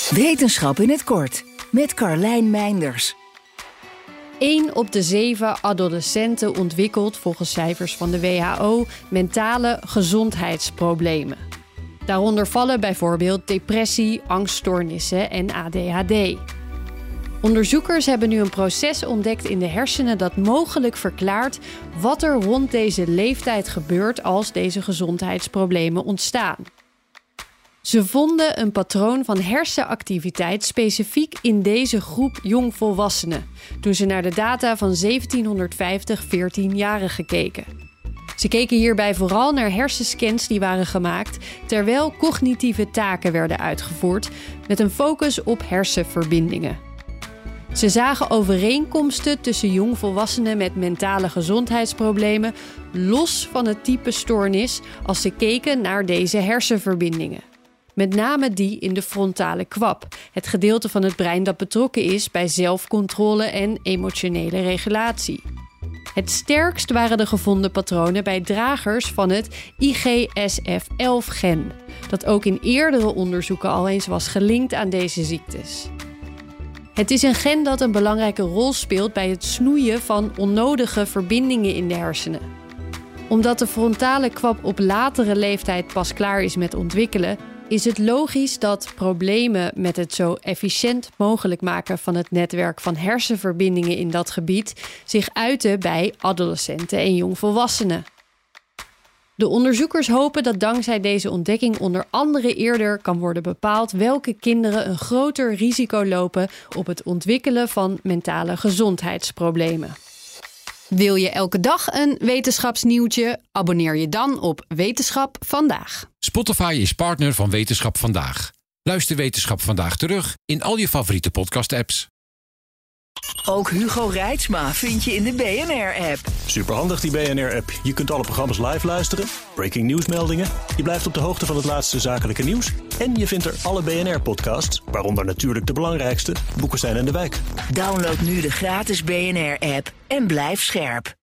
Wetenschap in het kort met Carlijn Meinders. 1 op de 7 adolescenten ontwikkelt volgens cijfers van de WHO mentale gezondheidsproblemen. Daaronder vallen bijvoorbeeld depressie, angststoornissen en ADHD. Onderzoekers hebben nu een proces ontdekt in de hersenen dat mogelijk verklaart wat er rond deze leeftijd gebeurt als deze gezondheidsproblemen ontstaan. Ze vonden een patroon van hersenactiviteit specifiek in deze groep jongvolwassenen, toen ze naar de data van 1750 14-jarigen keken. Ze keken hierbij vooral naar hersenscans die waren gemaakt terwijl cognitieve taken werden uitgevoerd met een focus op hersenverbindingen. Ze zagen overeenkomsten tussen jongvolwassenen met mentale gezondheidsproblemen los van het type stoornis als ze keken naar deze hersenverbindingen. Met name die in de frontale kwab, het gedeelte van het brein dat betrokken is bij zelfcontrole en emotionele regulatie. Het sterkst waren de gevonden patronen bij dragers van het IGSF-11-gen, dat ook in eerdere onderzoeken al eens was gelinkt aan deze ziektes. Het is een gen dat een belangrijke rol speelt bij het snoeien van onnodige verbindingen in de hersenen. Omdat de frontale kwab op latere leeftijd pas klaar is met ontwikkelen, is het logisch dat problemen met het zo efficiënt mogelijk maken van het netwerk van hersenverbindingen in dat gebied zich uiten bij adolescenten en jongvolwassenen. De onderzoekers hopen dat dankzij deze ontdekking onder andere eerder kan worden bepaald welke kinderen een groter risico lopen op het ontwikkelen van mentale gezondheidsproblemen. Wil je elke dag een wetenschapsnieuwtje? Abonneer je dan op Wetenschap Vandaag. Spotify is partner van Wetenschap Vandaag. Luister Wetenschap Vandaag terug in al je favoriete podcast-apps. Ook Hugo Reitsma vind je in de BNR-app. Superhandig die BNR-app. Je kunt alle programma's live luisteren, breaking nieuwsmeldingen. Je blijft op de hoogte van het laatste zakelijke nieuws. En je vindt er alle BNR-podcasts, waaronder natuurlijk de belangrijkste, Boekenstein en de Wijk. Download nu de gratis BNR-app en blijf scherp.